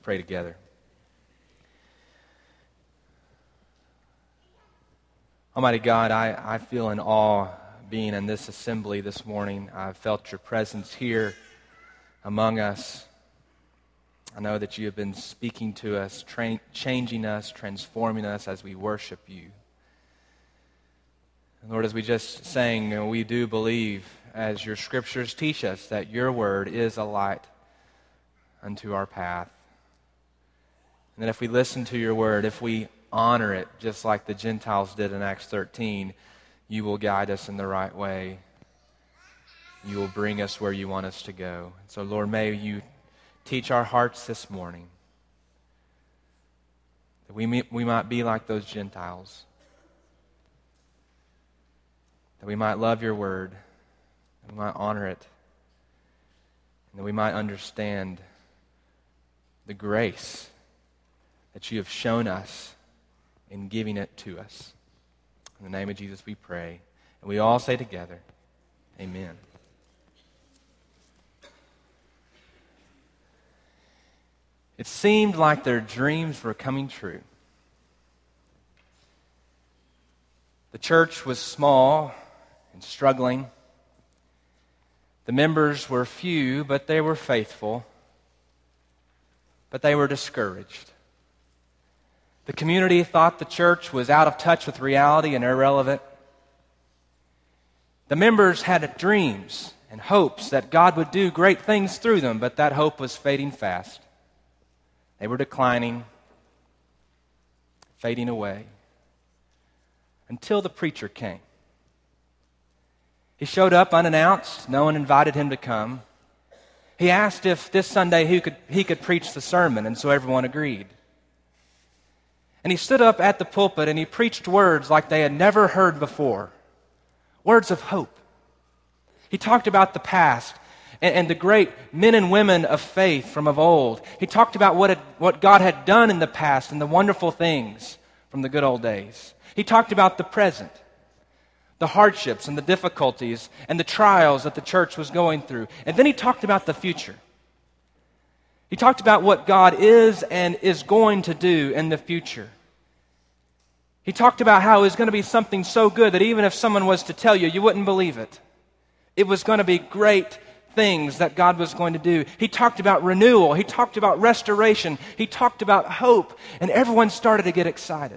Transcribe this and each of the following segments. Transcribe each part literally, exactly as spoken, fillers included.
pray together. Almighty God, I, I feel in awe being in this assembly this morning. I've felt your presence here among us. I know that you have been speaking to us, tra- changing us, transforming us as we worship you. And Lord, as we just sang, you know, we do believe, as your scriptures teach us, that your word is a light unto our path. And that if we listen to your word, if we honor it, just like the Gentiles did in Acts thirteen, you will guide us in the right way. You will bring us where you want us to go. So, Lord, may you teach our hearts this morning, that we, may, we might be like those Gentiles, that we might love your word, that we might honor it, and that we might understand the grace that you have shown us in giving it to us. In the name of Jesus we pray. And we all say together, amen. It seemed like their dreams were coming true. The church was small and struggling. The members were few, but they were faithful. But they were discouraged. The community thought the church was out of touch with reality and irrelevant. The members had dreams and hopes that God would do great things through them, but that hope was fading fast. They were declining, fading away, until the preacher came. He showed up unannounced. No one invited him to come. He asked if this Sunday he could, he could preach the sermon, and so everyone agreed. And he stood up at the pulpit and he preached words like they had never heard before. Words of hope. He talked about the past and, and the great men and women of faith from of old. He talked about what, had, what God had done in the past and the wonderful things from the good old days. He talked about the present, the hardships and the difficulties and the trials that the church was going through. And then he talked about the future. He talked about what God is and is going to do in the future. He talked about how it was going to be something so good that even if someone was to tell you, you wouldn't believe it. It was going to be great things that God was going to do. He talked about renewal. He talked about restoration. He talked about hope. And everyone started to get excited.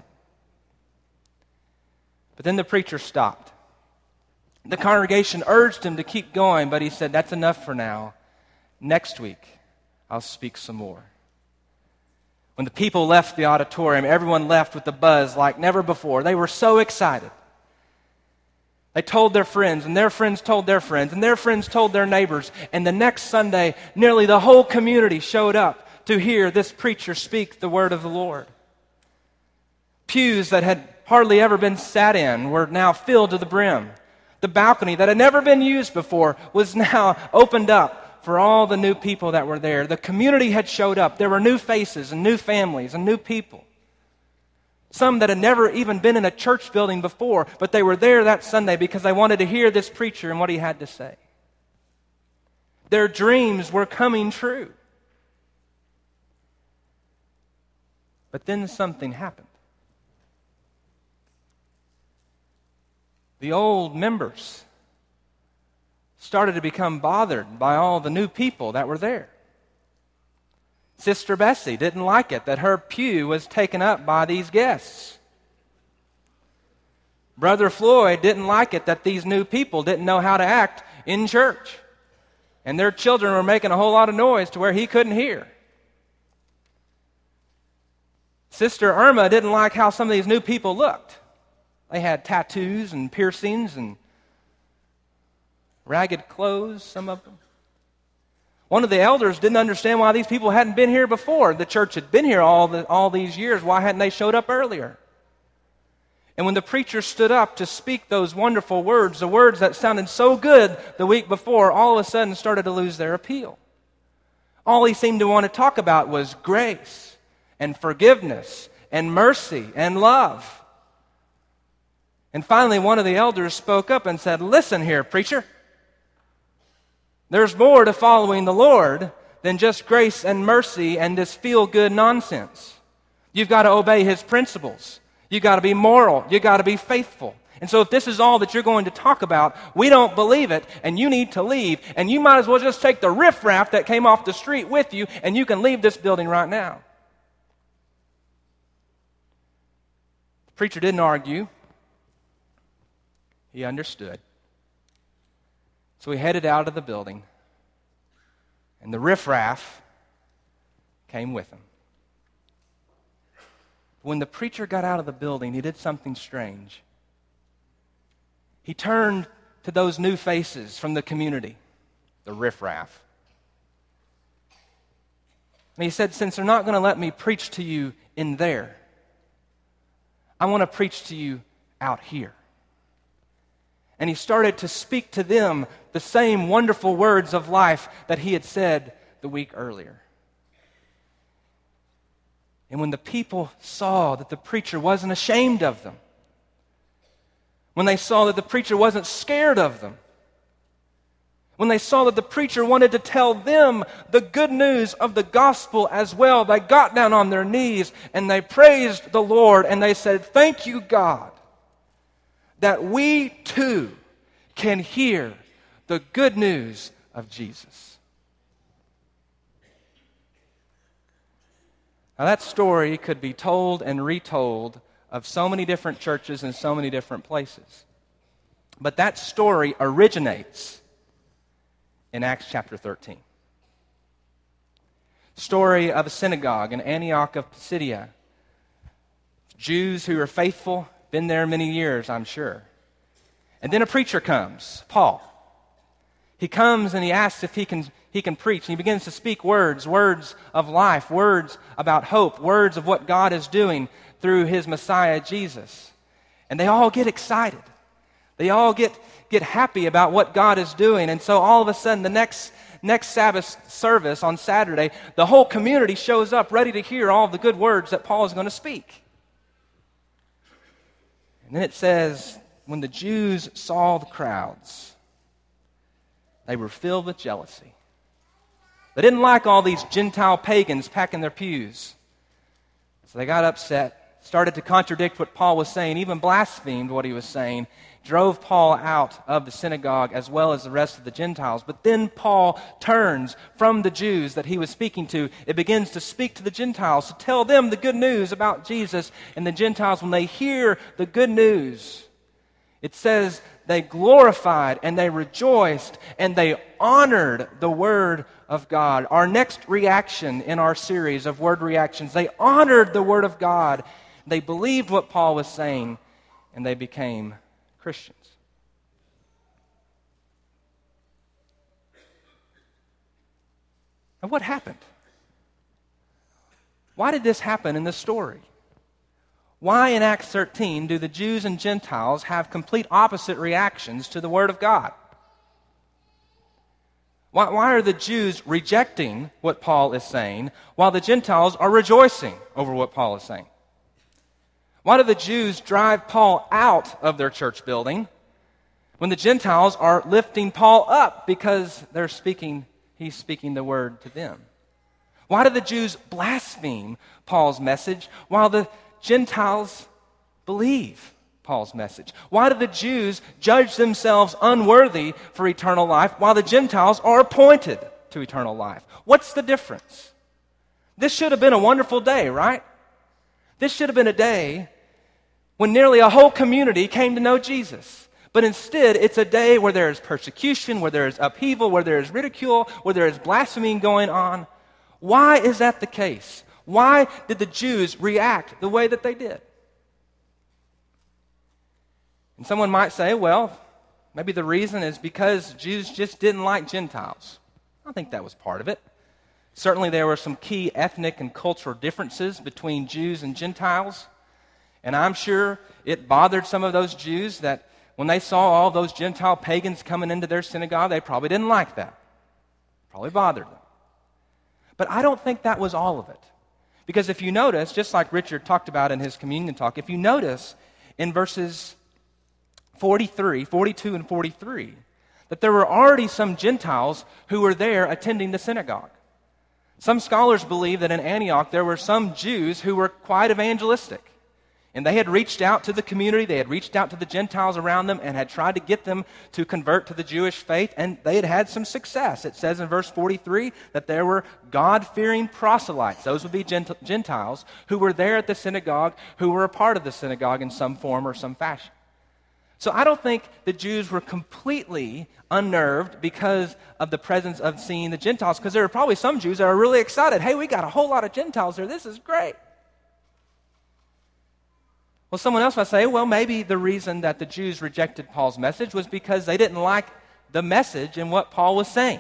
But then the preacher stopped. The congregation urged him to keep going, but he said, that's enough for now. Next week, I'll speak some more. When the people left the auditorium, everyone left with a buzz like never before. They were so excited. They told their friends, and their friends told their friends, and their friends told their neighbors. And the next Sunday, nearly the whole community showed up to hear this preacher speak the word of the Lord. Pews that had hardly ever been sat in were now filled to the brim. The balcony that had never been used before was now opened up for all the new people that were there. The community had showed up. There were new faces and new families and new people. Some that had never even been in a church building before, but they were there that Sunday because they wanted to hear this preacher and what he had to say. Their dreams were coming true. But then something happened. The old members started to become bothered by all the new people that were there. Sister Bessie didn't like it that her pew was taken up by these guests. Brother Floyd didn't like it that these new people didn't know how to act in church. And their children were making a whole lot of noise to where he couldn't hear. Sister Irma didn't like how some of these new people looked. They had tattoos and piercings and ragged clothes, some of them. One of the elders didn't understand why these people hadn't been here before. The church had been here all, the, all these years. Why hadn't they showed up earlier? And when the preacher stood up to speak those wonderful words, the words that sounded so good the week before, all of a sudden started to lose their appeal. All he seemed to want to talk about was grace and forgiveness and mercy and love. And finally, one of the elders spoke up and said, listen here, preacher. There's more to following the Lord than just grace and mercy and this feel-good nonsense. You've got to obey His principles. You've got to be moral. You've got to be faithful. And so if this is all that you're going to talk about, we don't believe it, and you need to leave, and you might as well just take the riffraff that came off the street with you, and you can leave this building right now. The preacher didn't argue. He understood. So he headed out of the building, and the riffraff came with him. When the preacher got out of the building, he did something strange. He turned to those new faces from the community, the riffraff. And he said, since they're not going to let me preach to you in there, I want to preach to you out here. And he started to speak to them the same wonderful words of life that he had said the week earlier. And when the people saw that the preacher wasn't ashamed of them, when they saw that the preacher wasn't scared of them, when they saw that the preacher wanted to tell them the good news of the gospel as well, they got down on their knees and they praised the Lord and they said, thank you, God, that we too can hear the good news of Jesus. Now that story could be told and retold of so many different churches in so many different places. But that story originates in Acts chapter thirteen. Story of a synagogue in Antioch of Pisidia. Jews who are faithful, been there many years, I'm sure. And then a preacher comes, Paul. He comes and he asks if he can he can preach. And he begins to speak words, words of life, words about hope, words of what God is doing through His Messiah, Jesus. And they all get excited. They all get, get happy about what God is doing. And so all of a sudden, the next, next Sabbath service on Saturday, the whole community shows up ready to hear all the good words that Paul is going to speak. And then it says, when the Jews saw the crowds, they were filled with jealousy. They didn't like all these Gentile pagans packing their pews. So they got upset, started to contradict what Paul was saying, even blasphemed what he was saying, drove Paul out of the synagogue as well as the rest of the Gentiles. But then Paul turns from the Jews that he was speaking to. It begins to speak to the Gentiles, to tell them the good news about Jesus. And the Gentiles, when they hear the good news, it says they glorified and they rejoiced and they honored the word of God. Our next reaction in our series of word reactions, they honored the word of God. They believed what Paul was saying and they became Christians. And what happened? Why did this happen in this story? Why in Acts thirteen do the Jews and Gentiles have complete opposite reactions to the Word of God? Why, why are the Jews rejecting what Paul is saying while the Gentiles are rejoicing over what Paul is saying? Why do the Jews drive Paul out of their church building when the Gentiles are lifting Paul up because they're speaking, he's speaking the Word to them? Why do the Jews blaspheme Paul's message while the Gentiles believe Paul's message? Why do the Jews judge themselves unworthy for eternal life while the Gentiles are appointed to eternal life? What's the difference? This should have been a wonderful day, right? This should have been a day when nearly a whole community came to know Jesus. But instead, it's a day where there is persecution, where there is upheaval, where there is ridicule, where there is blasphemy going on. Why is that the case? Why did the Jews react the way that they did? And someone might say, well, maybe the reason is because Jews just didn't like Gentiles. I think that was part of it. Certainly there were some key ethnic and cultural differences between Jews and Gentiles. And I'm sure it bothered some of those Jews that when they saw all those Gentile pagans coming into their synagogue, they probably didn't like that. Probably bothered them. But I don't think that was all of it. Because if you notice, just like Richard talked about in his communion talk, if you notice in verses forty-three, forty-two and forty-three, that there were already some Gentiles who were there attending the synagogue. Some scholars believe that in Antioch there were some Jews who were quite evangelistic. And they had reached out to the community, they had reached out to the Gentiles around them and had tried to get them to convert to the Jewish faith, and they had had some success. It says in verse forty-three that there were God-fearing proselytes, those would be Gent- Gentiles, who were there at the synagogue, who were a part of the synagogue in some form or some fashion. So I don't think the Jews were completely unnerved because of the presence of seeing the Gentiles, because there are probably some Jews that are really excited. Hey, we got a whole lot of Gentiles there. This is great. Well, someone else might say, well, maybe the reason that the Jews rejected Paul's message was because they didn't like the message and what Paul was saying.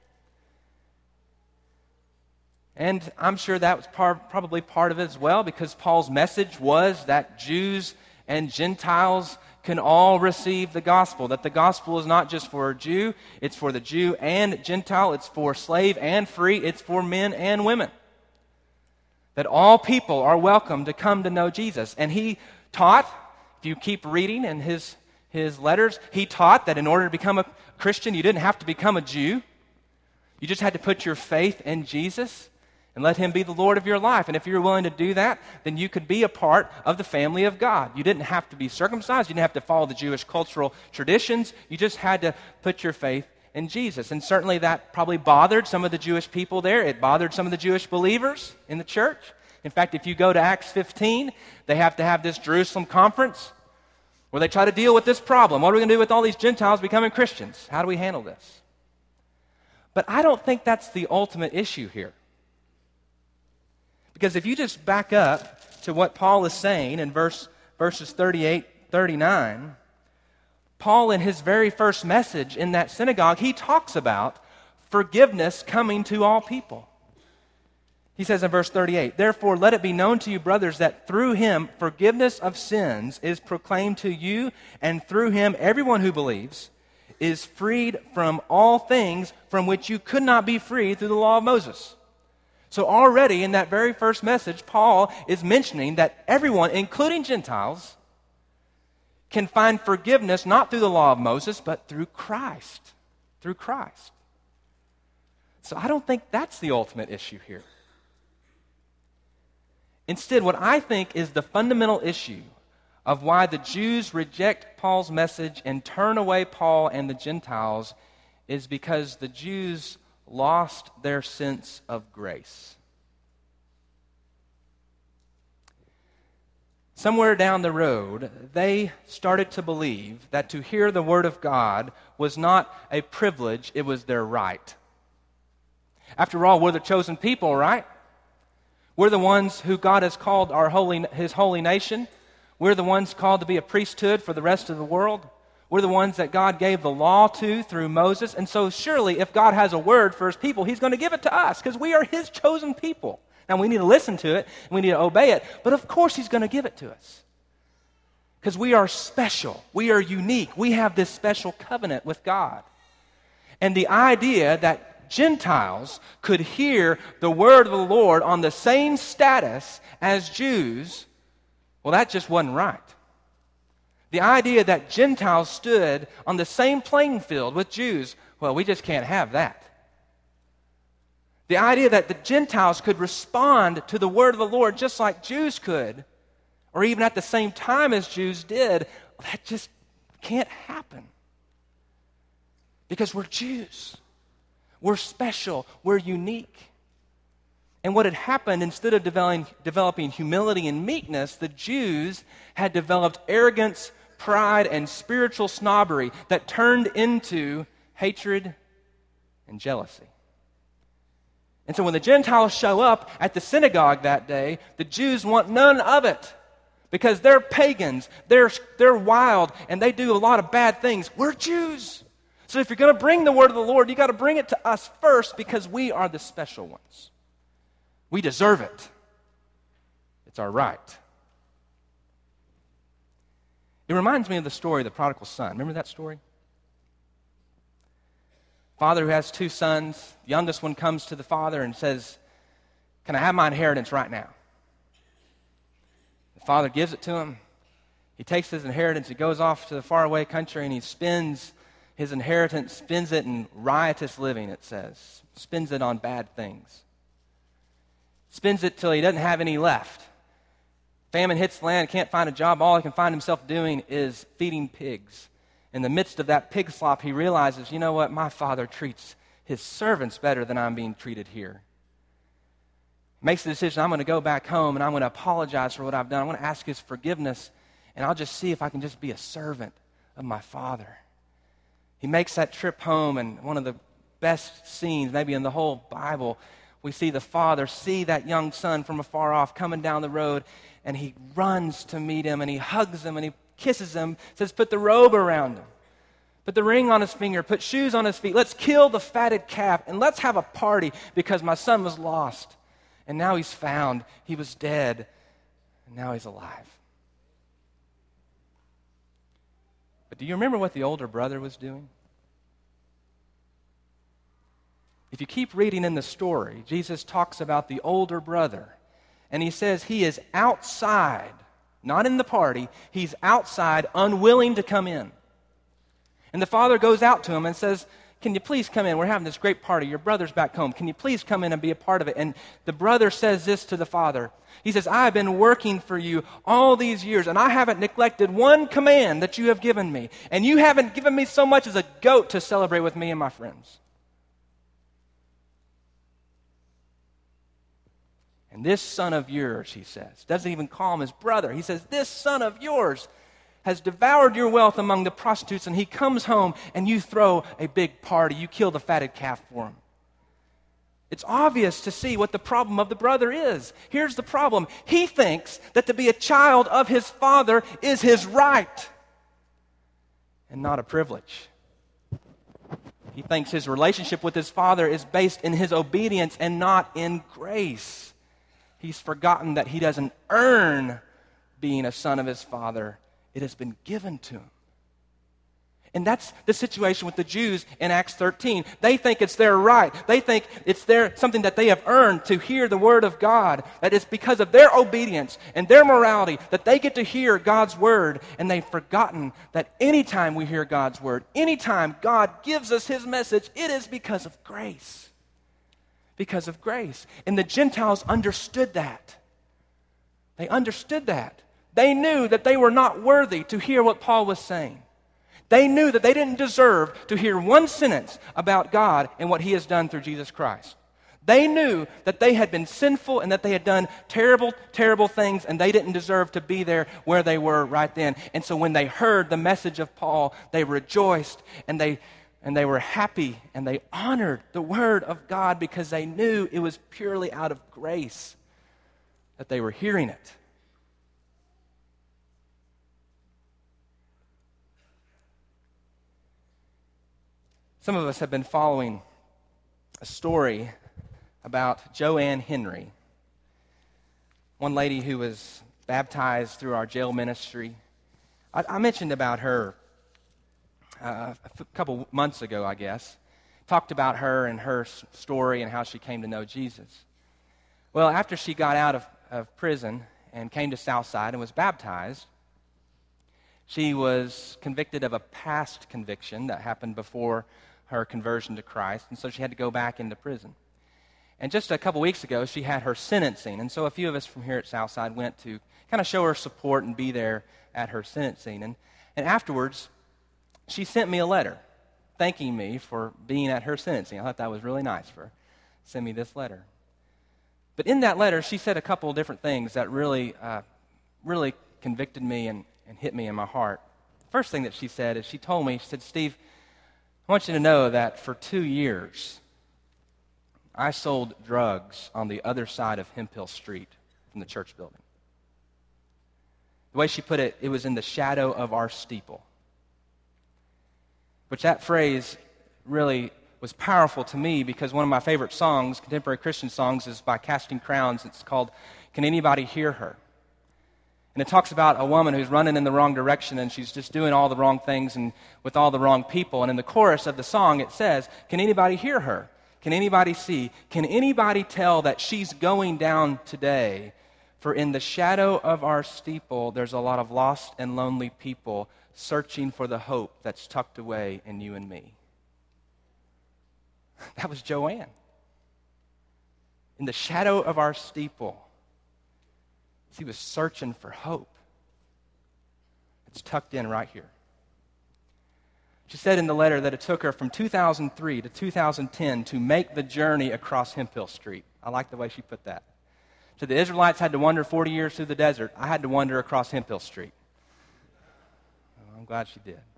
And I'm sure that was part, probably part of it as well, because Paul's message was that Jews and Gentiles can all receive the gospel, that the gospel is not just for a Jew, it's for the Jew and Gentile, it's for slave and free, it's for men and women. That all people are welcome to come to know Jesus. And he taught, if you keep reading in his, his letters, he taught that in order to become a Christian, you didn't have to become a Jew. You just had to put your faith in Jesus and let him be the Lord of your life. And if you're willing to do that, then you could be a part of the family of God. You didn't have to be circumcised. You didn't have to follow the Jewish cultural traditions. You just had to put your faith in Jesus. And certainly that probably bothered some of the Jewish people there. It bothered some of the Jewish believers in the church. In fact, if you go to Acts fifteen, they have to have this Jerusalem conference where they try to deal with this problem. What are we going to do with all these Gentiles becoming Christians? How do we handle this? But I don't think that's the ultimate issue here. Because if you just back up to what Paul is saying in verse, verses thirty-eight, thirty-nine, Paul, in his very first message in that synagogue, he talks about forgiveness coming to all people. He says in verse thirty-eight, "Therefore let it be known to you, brothers, that through him forgiveness of sins is proclaimed to you, and through him everyone who believes is freed from all things from which you could not be freed through the law of Moses." So already in that very first message, Paul is mentioning that everyone, including Gentiles, can find forgiveness not through the law of Moses, but through Christ. Through Christ. So I don't think that's the ultimate issue here. Instead, what I think is the fundamental issue of why the Jews reject Paul's message and turn away Paul and the Gentiles is because the Jews lost their sense of grace. Somewhere down the road, they started to believe that to hear the Word of God was not a privilege, it was their right. After all, we're the chosen people, right? We're the ones who God has called our holy, His holy nation. We're the ones called to be a priesthood for the rest of the world. We're the ones that God gave the law to through Moses. And so surely if God has a word for His people, He's going to give it to us because we are His chosen people. Now we need to listen to it, and we need to obey it, but of course He's going to give it to us. Because we are special. We are unique. We have this special covenant with God. And the idea that Gentiles could hear the word of the Lord on the same status as Jews, well, that just wasn't right. The idea that Gentiles stood on the same playing field with Jews, well, we just can't have that. The idea that the Gentiles could respond to the word of the Lord just like Jews could, or even at the same time as Jews did, that just can't happen. Because we're Jews. We're special. We're unique. And what had happened, instead of developing, developing humility and meekness, the Jews had developed arrogance, pride, and spiritual snobbery that turned into hatred and jealousy. And so when the Gentiles show up at the synagogue that day, the Jews want none of it because they're pagans, they're, they're wild, and they do a lot of bad things. We're Jews. So if you're going to bring the word of the Lord, you got to bring it to us first because we are the special ones. We deserve it. It's our right. It reminds me of the story of the prodigal son. Remember that story? Father who has two sons. The youngest one comes to the father and says, "Can I have my inheritance right now?" The father gives it to him. He takes his inheritance. He goes off to the faraway country and he spends his inheritance, spends it in riotous living, it says. Spends it on bad things. spends it till he doesn't have any left. Famine hits the land, can't find a job. All he can find himself doing is feeding pigs. In the midst of that pig slop, he realizes, you know what? My Father treats his servants better than I'm being treated here. Makes the decision, I'm going to go back home and I'm going to apologize for what I've done. I'm going to ask his forgiveness, and I'll just see if I can just be a servant of my Father. He makes that trip home, and one of the best scenes maybe in the whole Bible, we see the father see that young son from afar off coming down the road, and he runs to meet him, and he hugs him, and he kisses him, says, put the robe around him, put the ring on his finger, put shoes on his feet. Let's kill the fatted calf, and let's have a party because my son was lost, and now he's found. He was dead, and now he's alive. But do you remember what the older brother was doing? If you keep reading in the story, Jesus talks about the older brother, and he says he is outside, not in the party, he's outside, unwilling to come in. And the father goes out to him and says, can you please come in? We're having this great party. Your brother's back home. Can you please come in and be a part of it? And the brother says this to the father. He says, I've been working for you all these years, and I haven't neglected one command that you have given me. And you haven't given me so much as a goat to celebrate with me and my friends. And this son of yours, he says, doesn't even call him his brother. He says, this son of yours has devoured your wealth among the prostitutes, and he comes home and you throw a big party. You kill the fatted calf for him. It's obvious to see what the problem of the brother is. Here's the problem. He thinks that to be a child of his father is his right and not a privilege. He thinks his relationship with his father is based in his obedience and not in grace. He's forgotten that he doesn't earn being a son of his father. It has been given to him. And that's the situation with the Jews in Acts thirteen. They think it's their right. They think it's their something that they have earned to hear the word of God. That it's because of their obedience and their morality that they get to hear God's word. And they've forgotten that anytime we hear God's word, anytime God gives us his message, it is because of grace. Because of grace. And the Gentiles understood that. They understood that. They knew that they were not worthy to hear what Paul was saying. They knew that they didn't deserve to hear one sentence about God and what he has done through Jesus Christ. They knew that they had been sinful and that they had done terrible, terrible things, and they didn't deserve to be there where they were right then. And so when they heard the message of Paul, they rejoiced and they and they were happy and they honored the word of God because they knew it was purely out of grace that they were hearing it. Some of us have been following a story about Joanne Henry, one lady who was baptized through our jail ministry. I, I mentioned about her uh, a f- couple months ago, I guess. Talked about her and her s- story and how she came to know Jesus. Well, after she got out of, of prison and came to Southside and was baptized, she was convicted of a past conviction that happened before her conversion to Christ, and so she had to go back into prison. And just a couple weeks ago, she had her sentencing, and so a few of us from here at Southside went to kind of show her support and be there at her sentencing. And, and afterwards, she sent me a letter thanking me for being at her sentencing. I thought that was really nice for her. Send me this letter. But in that letter, she said a couple of different things that really, uh, really convicted me and, and hit me in my heart. First thing that she said is she told me, she said, Steve, I want you to know that for two years, I sold drugs on the other side of Hemp Hill Street from the church building. The way she put it, it was in the shadow of our steeple. Which that phrase really was powerful to me because one of my favorite songs, contemporary Christian songs, is by Casting Crowns. It's called, Can Anybody Hear Her? And it talks about a woman who's running in the wrong direction and she's just doing all the wrong things and with all the wrong people. And in the chorus of the song it says, can anybody hear her? Can anybody see? Can anybody tell that she's going down today? For in the shadow of our steeple, there's a lot of lost and lonely people searching for the hope that's tucked away in you and me. That was Joanne. in the shadow of our steeple. She was searching for hope. It's tucked in right here. She said in the letter that it took her from two thousand three to two thousand ten to make the journey across Hemphill Street. I like the way she put that. So the Israelites had to wander forty years through the desert. I had to wander across Hemphill Street. Well, I'm glad she did.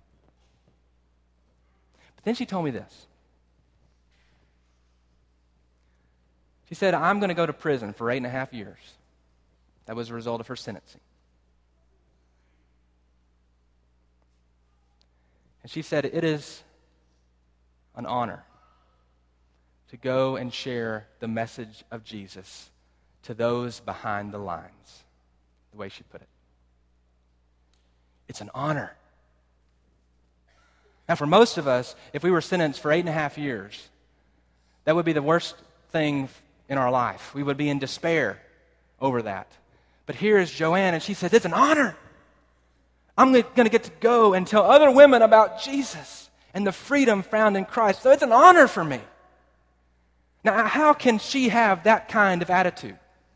But then she told me this. She said, I'm going to go to prison for eight and a half years. That was a result of her sentencing. And she said, it is an honor to go and share the message of Jesus to those behind the lines, the way she put it. It's an honor. Now, for most of us, if we were sentenced for eight and a half years, that would be the worst thing in our life. We would be in despair over that. But here is Joanne, and she says, it's an honor. I'm going to get to go and tell other women about Jesus and the freedom found in Christ. So it's an honor for me. Now, how can she have that kind of attitude?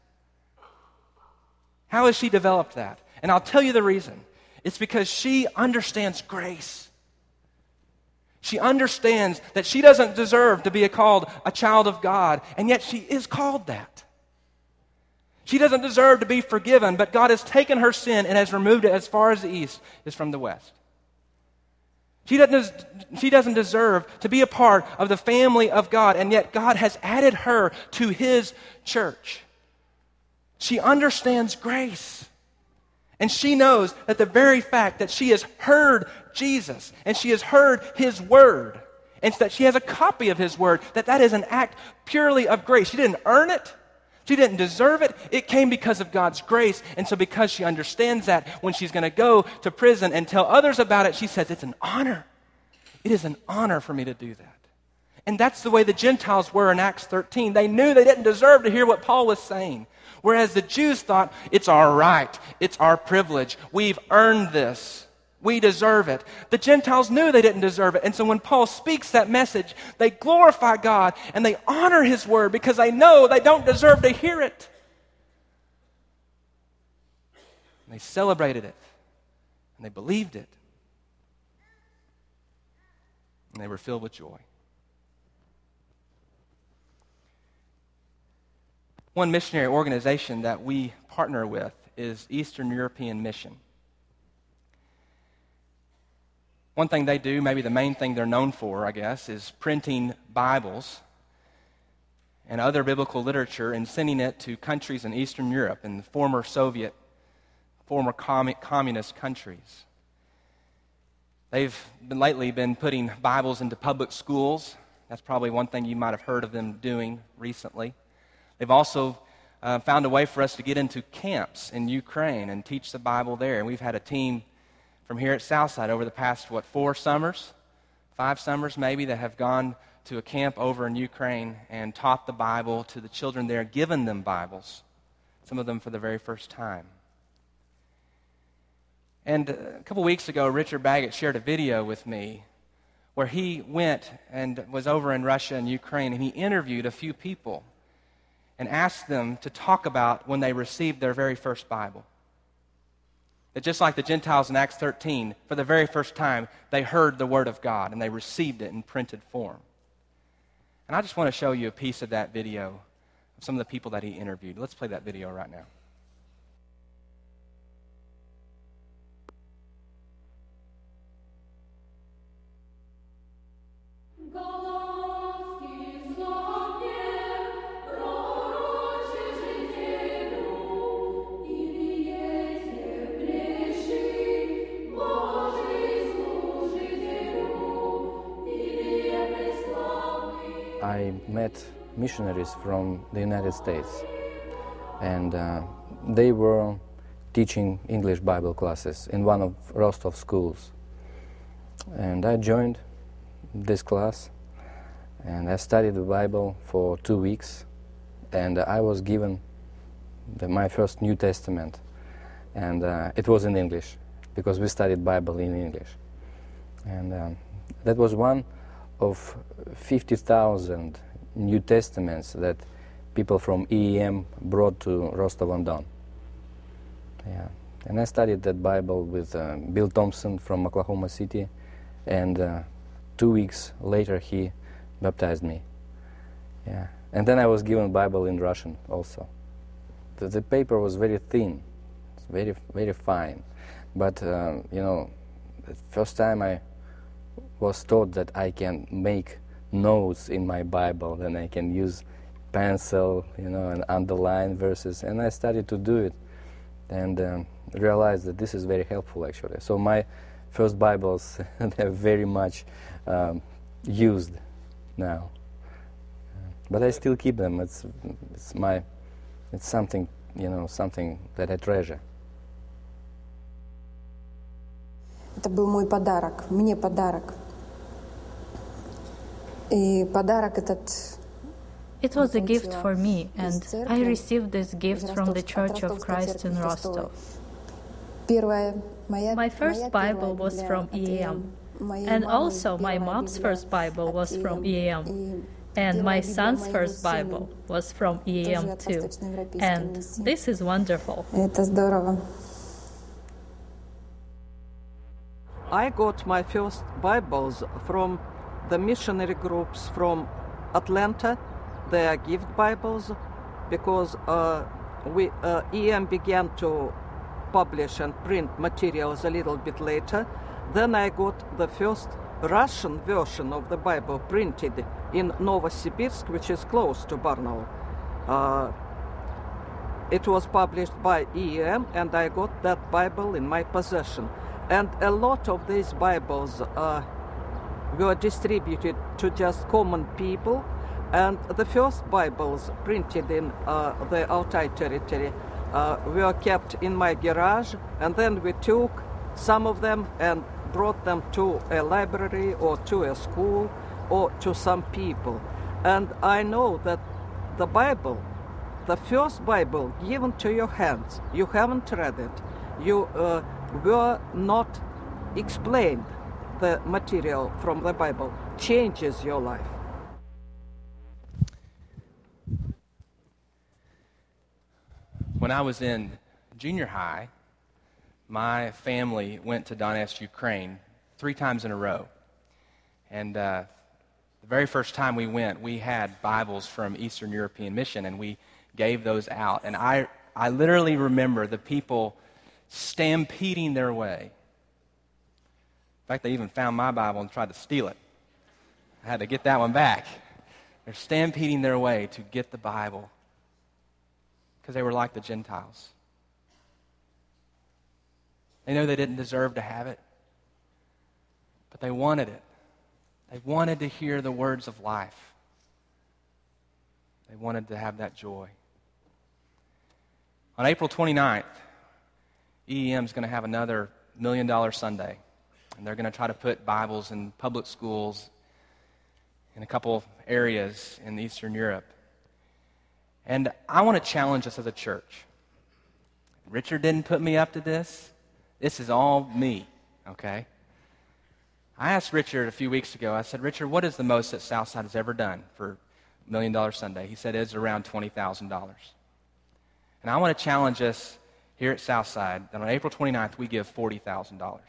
How has she developed that? And I'll tell you the reason. It's because she understands grace. She understands that she doesn't deserve to be called a child of God, and yet she is called that. She doesn't deserve to be forgiven, but God has taken her sin and has removed it as far as the east is from the west. She doesn't, she doesn't deserve to be a part of the family of God, and yet God has added her to His church. She understands grace. And she knows that the very fact that she has heard Jesus and she has heard His word, and that she has a copy of His word, that that is an act purely of grace. She didn't earn it. She didn't deserve it. It came because of God's grace. And so because she understands that, when she's going to go to prison and tell others about it, she says, it's an honor. It is an honor for me to do that. And that's the way the Gentiles were in Acts thirteen. They knew they didn't deserve to hear what Paul was saying. Whereas the Jews thought, it's our right. It's our privilege. We've earned this. We deserve it. The Gentiles knew they didn't deserve it. And so when Paul speaks that message, they glorify God and they honor His word because they know they don't deserve to hear it. And they celebrated it. And they believed it. And they were filled with joy. One missionary organization that we partner with is Eastern European Mission. One thing they do, maybe the main thing they're known for, I guess, is printing Bibles and other biblical literature and sending it to countries in Eastern Europe and the former Soviet, former commun- communist countries. They've been lately been putting Bibles into public schools. That's probably one thing you might have heard of them doing recently. They've also uh, found a way for us to get into camps in Ukraine and teach the Bible there. And we've had a team from here at Southside over the past, what, four summers, five summers maybe, that have gone to a camp over in Ukraine and taught the Bible to the children there, given them Bibles, some of them for the very first time. And a couple weeks ago, Richard Baggett shared a video with me where he went and was over in Russia and Ukraine, and he interviewed a few people and asked them to talk about when they received their very first Bible. That just like the Gentiles in Acts thirteen, for the very first time, they heard the Word of God and they received it in printed form. And I just want to show you a piece of that video of some of the people that he interviewed. Let's play that video right now. I met missionaries from the United States, and uh, they were teaching English Bible classes in one of Rostov schools. And I joined this class, and I studied the Bible for two weeks, and I was given the, my first New Testament, and uh, it was in English, because we studied Bible in English. And um, that was one of fifty thousand New Testaments that people from E E M brought to Rostov-on-Don. Yeah, and I studied that Bible with uh, Bill Thompson from Oklahoma City, and uh, two weeks later he baptized me. Yeah, and then I was given Bible in Russian also. The, the paper was very thin, it's very very fine, but uh, you know, the first time I was taught that I can make notes in my Bible, and I can use pencil, you know, and underline verses, and I started to do it, and um, realized that this is very helpful actually. So my first Bibles they're very much um, used now, but I still keep them. It's it's my it's something, you know, something that I treasure. Это был мой подарок, мне подарок. И подарок этот. It was a gift for me, and I received this gift from the Church of Christ in Rostov. My first Bible was from E A M, and also my mom's first Bible was from E A M, and my son's first Bible was from E A M too, and this is wonderful. Это здорово. I got my first Bibles from the missionary groups from Atlanta. They are gift Bibles because uh, we uh, E M began to publish and print materials a little bit later. Then I got the first Russian version of the Bible printed in Novosibirsk, which is close to Barnaul. Uh, it was published by E M, and I got that Bible in my possession. And a lot of these Bibles uh, were distributed to just common people. And the first Bibles printed in uh, the Altai territory uh, were kept in my garage, and then we took some of them and brought them to a library or to a school or to some people. And I know that the Bible, the first Bible given to your hands, you haven't read it, you uh, were not explained the material from the Bible, changes your life. When I was in junior high, my family went to Donetsk, Ukraine, three times in a row. And uh, the very first time we went, we had Bibles from Eastern European Mission, and we gave those out. And I, I literally remember the people stampeding their way. In fact, they even found my Bible and tried to steal it. I had to get that one back. They're stampeding their way to get the Bible because they were like the Gentiles. They know they didn't deserve to have it, but they wanted it. They wanted to hear the words of life. They wanted to have that joy. On April twenty-ninth, E E M is going to have another Million Dollar Sunday, and they're going to try to put Bibles in public schools in a couple areas in Eastern Europe. And I want to challenge us as a church. Richard didn't put me up to this. This is all me, okay? I asked Richard a few weeks ago, I said, Richard, what is the most that Southside has ever done for Million Dollar Sunday? He said it's around twenty thousand dollars. And I want to challenge us here at Southside that on April twenty-ninth we give forty thousand dollars.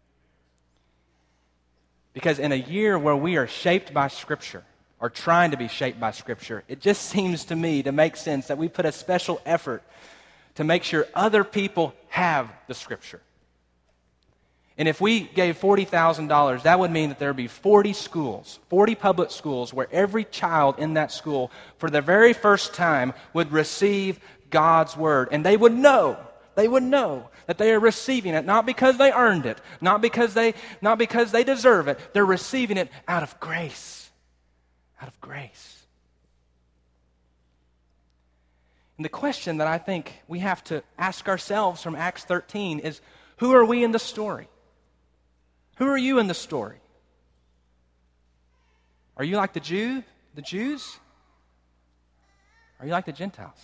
Because in a year where we are shaped by Scripture, or trying to be shaped by Scripture, it just seems to me to make sense that we put a special effort to make sure other people have the Scripture. And if we gave forty thousand dollars, that would mean that there would be forty schools, forty public schools, where every child in that school, for the very first time, would receive God's Word. And they would know, they would know that they are receiving it, not because they earned it, not because they, not because they deserve it. They're receiving it out of grace. Out of grace. And the question that I think we have to ask ourselves from Acts thirteen is, who are we in the story? Who are you in the story? Are you like the Jew, the Jews? Are you like the Gentiles?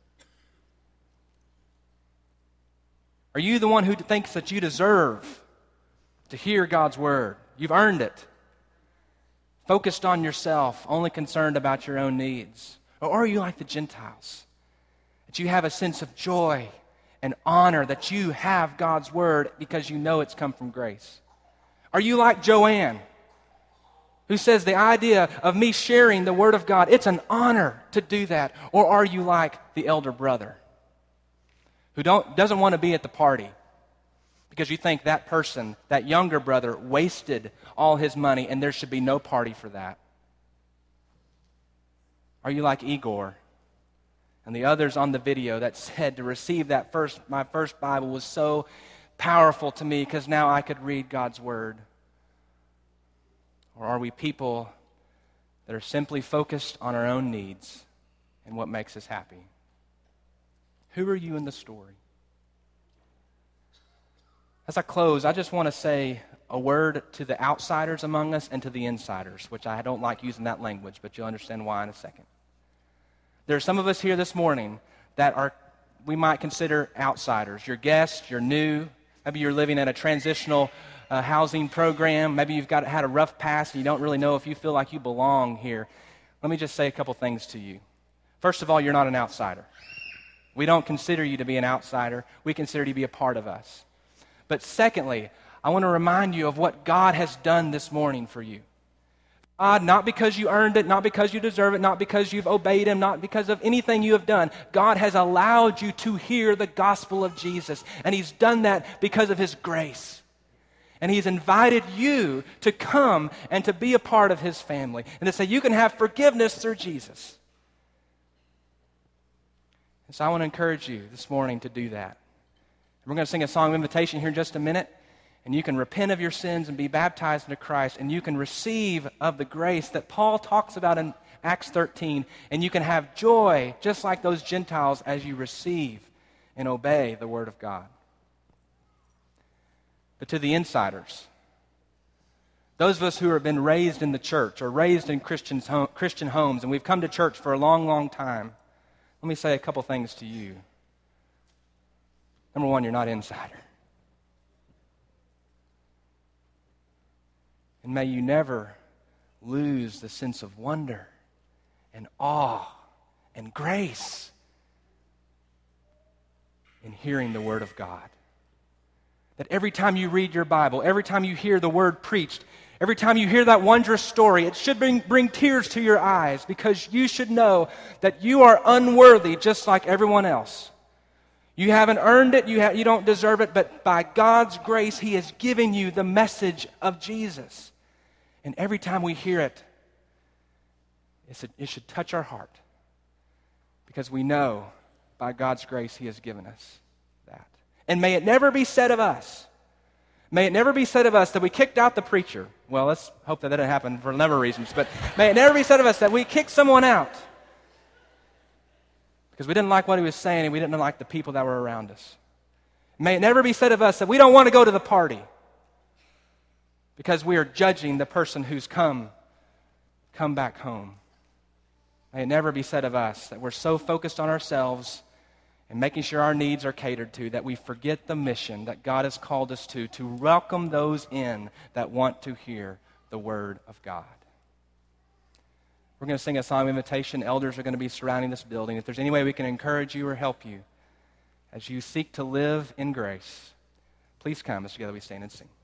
Are you the one who thinks that you deserve to hear God's word? You've earned it. Focused on yourself, only concerned about your own needs? Or are you like the Gentiles? That you have a sense of joy and honor that you have God's word because you know it's come from grace? Are you like Joanne, who says the idea of me sharing the word of God, it's an honor to do that? Or are you like the elder brother, who don't, doesn't want to be at the party because you think that person, that younger brother, wasted all his money and there should be no party for that? Are you like Igor and the others on the video that said to receive that first, my first Bible was so powerful to me because now I could read God's word? Or are we people that are simply focused on our own needs and what makes us happy? Who are you in the story? As I close, I just want to say a word to the outsiders among us and to the insiders, which I don't like using that language, but you'll understand why in a second. There are some of us here this morning that are, we might consider outsiders. You're guests, you're new, maybe you're living in a transitional uh, housing program, maybe you've got had a rough past and you don't really know if you feel like you belong here. Let me just say a couple things to you. First of all, you're not an outsider. We don't consider you to be an outsider. We consider you to be a part of us. But secondly, I want to remind you of what God has done this morning for you. God, not because you earned it, not because you deserve it, not because you've obeyed Him, not because of anything you have done. God has allowed you to hear the gospel of Jesus, and He's done that because of His grace. And He's invited you to come and to be a part of His family, and to say you can have forgiveness through Jesus. And so I want to encourage you this morning to do that. We're going to sing a song of invitation here in just a minute. And you can repent of your sins and be baptized into Christ. And you can receive of the grace that Paul talks about in Acts thirteen. And you can have joy just like those Gentiles as you receive and obey the Word of God. But to the insiders, those of us who have been raised in the church or raised in Christians home, Christian homes, and we've come to church for a long, long time, let me say a couple things to you. Number one, you're not an insider. And may you never lose the sense of wonder and awe and grace in hearing the Word of God. That every time you read your Bible, every time you hear the Word preached, every time you hear that wondrous story, it should bring, bring tears to your eyes, because you should know that you are unworthy just like everyone else. You haven't earned it, you, ha- you don't deserve it, but by God's grace, He is giving you the message of Jesus. And every time we hear it, it's a, it should touch our heart, because we know by God's grace He has given us that. And may it never be said of us, may it never be said of us that we kicked out the preacher. Well, let's hope that that didn't happen for a number of reasons, but may it never be said of us that we kicked someone out because we didn't like what he was saying and we didn't like the people that were around us. May it never be said of us that we don't want to go to the party because we are judging the person who's come, come back home. May it never be said of us that we're so focused on ourselves and making sure our needs are catered to that we forget the mission that God has called us to, to welcome those in that want to hear the Word of God. We're going to sing a song of invitation. Elders are going to be surrounding this building. If there's any way we can encourage you or help you as you seek to live in grace, please come as together we stand and sing.